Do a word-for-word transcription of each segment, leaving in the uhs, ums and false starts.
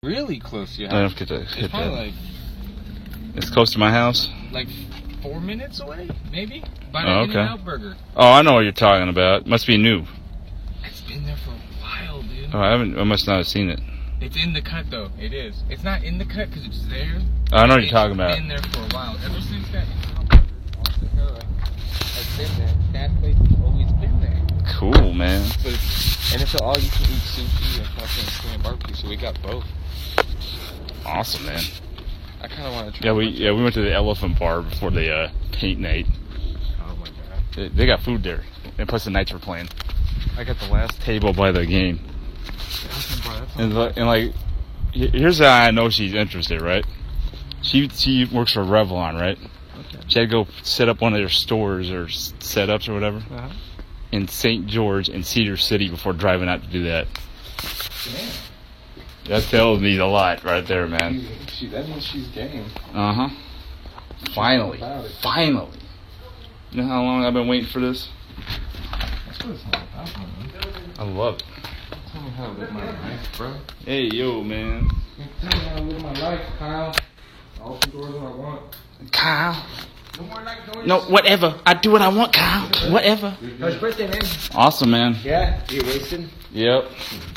Really close to your I don't house. have to It's hit probably that. like It's close to my house. like four minutes away, maybe. By Oh, the okay. In-N-Out Burger. Oh, I know what you're talking about. Must be new. It's been there for a while, dude. Oh, I haven't. I must not have seen it. It's in the cut though. It is. It's not in the cut because it's there. I know what you're It's talking about. been there for a while. Ever since that In-N-Out Burger off the hill has been there. That place has always been there. Cool, man. But it's, and it's all you can eat sushi and fucking Korean barbecue, so we got both. Awesome, man. I kind of want to try. Yeah, we yeah we went to the Elephant Bar before the uh, paint night. Oh my god. They, they got food there, and plus the Knights were playing. I got the last table by the game, and, li- and like, he- here's how I know she's interested, right? She she works for Revlon, right? Okay. She had to go set up one of their stores or s- setups or whatever Uh-huh. in Saint George and Cedar City before driving out to do that. Damn. That tells me a lot right there, man. She, she, that means she's game. Uh huh. Finally, About it. finally. You know how long I've been waiting for this? That's what it's all about, man. I love it. Tell me how to live my life, bro. Hey, yo, man. Tell me how to live my life, Kyle. I'll open doors when I want. Kyle. No more night doors. No, whatever. I do what I want, Kyle. Whatever. How's your birthday, man? Awesome, man. Yeah? You wasting? Yep.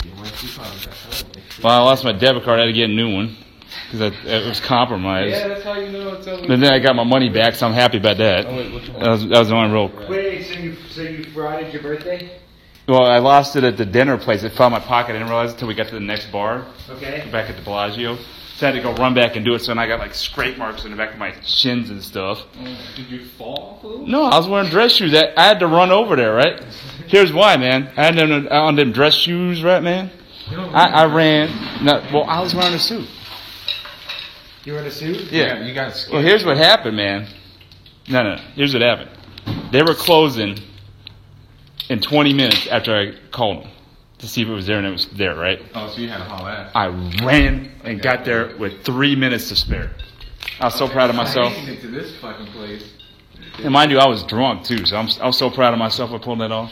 Well, I lost my debit card. I had to get a new one because it was compromised. Yeah, that's how you know it's over. And then I got my money back, so I'm happy about that. Oh, wait, which one? That was, that was the only real. Wait, so you so you frauded your birthday? Well, I lost it at the dinner place. It fell in my pocket. I didn't realize it until we got to the next bar. Okay. Back at the Bellagio. So I had to go run back and do it. So then I got like scrape marks in the back of my shins and stuff. Oh, did you fall, fool? No, I was wearing dress shoes. I, I had to run over there, right? Here's why, man. I had them on them dress shoes, right, man? I, I ran. No, well, I was wearing a suit. You were in a suit? Yeah. You got scared. Well, here's what happened, man. No, no. Here's what happened. They were closing in twenty minutes after I called them to see if it was there, and it was there, right? Oh, so you had to haul ass. I ran and got there with three minutes to spare. I was so proud of myself. I made it to this fucking place. And mind you, I was drunk too, so I'm, I was so proud of myself for pulling that off.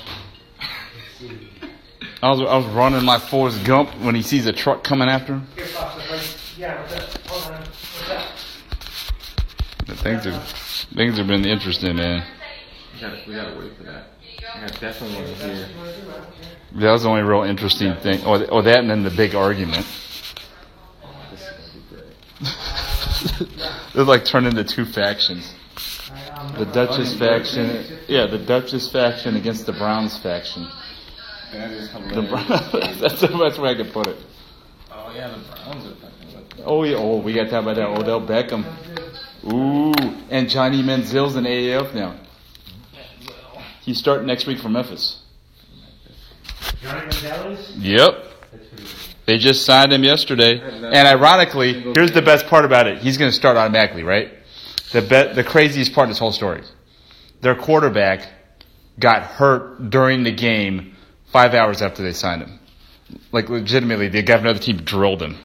I was I was running like Forrest Gump when he sees a truck coming after him. Here, Fox, like, yeah, what's up? Hold on. What's up? But things are things have been interesting, man. We gotta, we gotta wait for that. I got definitely want to hear. That was the only real interesting thing. Or, or that and then the big argument. This is gonna be great. It like turned into two factions. The Duchess faction, yeah, the Duchess faction against the Browns faction. That is The hilarious. Browns, that's the best way I could put it. Oh yeah, the Browns are fucking with Oh yeah, oh we got to talk about that Odell Beckham. Ooh, and Johnny Manziel's in A A F now. He's starting next week for Memphis. Johnny Manziel's? Yep. They just signed him yesterday. And ironically, here's the best part about it. He's going to start automatically, right? The be- the craziest part of this whole story. Their quarterback got hurt during the game five hours after they signed him. Like, legitimately, the guy from the other team drilled him.